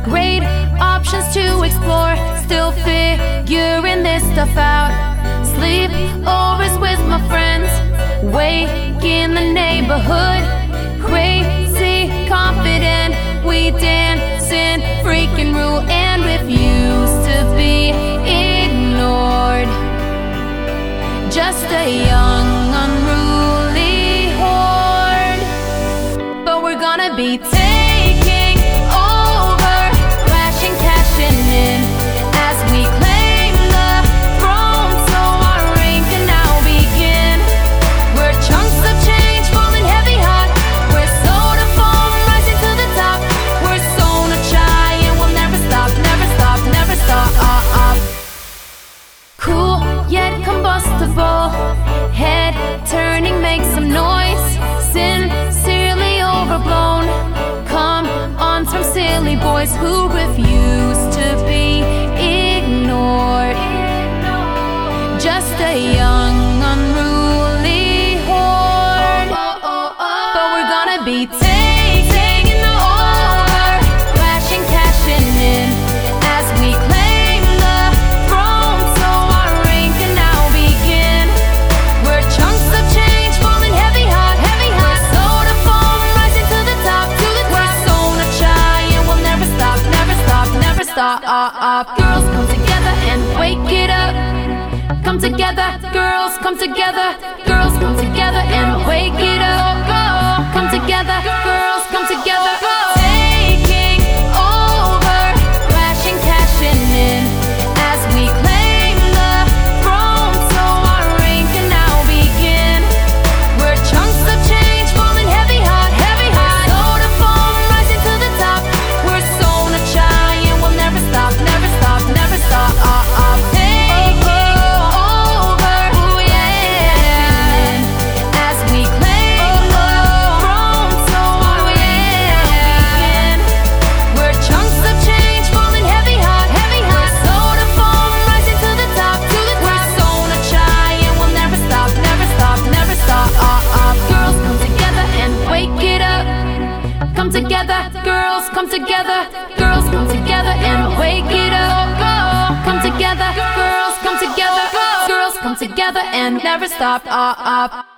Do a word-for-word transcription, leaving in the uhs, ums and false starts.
Great options to explore, still figuring this stuff out. Sleep overs with my friends, wake in the neighborhood. Crazy, confident, we dancing, freaking rule, and refuse to be ignored. Just a young, unruly horde, but we're gonna be taking over, crashing, cashing in as we claim the throne. So our reign can now begin. We're chunks of change, falling heavy hot. We're soda foam, rising to the top. We're Sona Chai and we'll never stop, never stop, never stop. Cool yet combustible, head turning, make some noise. Sincerely overblown, come on from silly boys who refuse to be ignored. Just a young, unruly horde, but we're gonna be taking over, crashing, cashing in as we claim the throne. So our reign can now begin. We're chunks of change, falling heavy hot, heavy hot. Soda foam, rising to the top, to the top. We're Sona Chai and we'll never stop, never stop, never stop. Girls, come together and wake it up. Come together, girls, come together. Girls, come together and wake it up. Come together, girls, come together. Taking over, crashing, cashing in as we claim the throne. So our reign can now begin. We're chunks of change, falling heavy hot, heavy hot. Soda foam, rising to the top. We're Sona Chai and we'll never stop, never stop, never stop. Taking over, ooh yeah, as we claim the throne. So our reign begin. We're chunks of change, falling heavy hot, heavy hot. Soda foam, rising to the top, to the top. We're Sona Chai and we'll never stop, never stop, never stop. Girls, come together and wake it up. Come together, girls, come together. Girls, come together and wake it up. Come together, girls, come together. Girls, come together and never stop.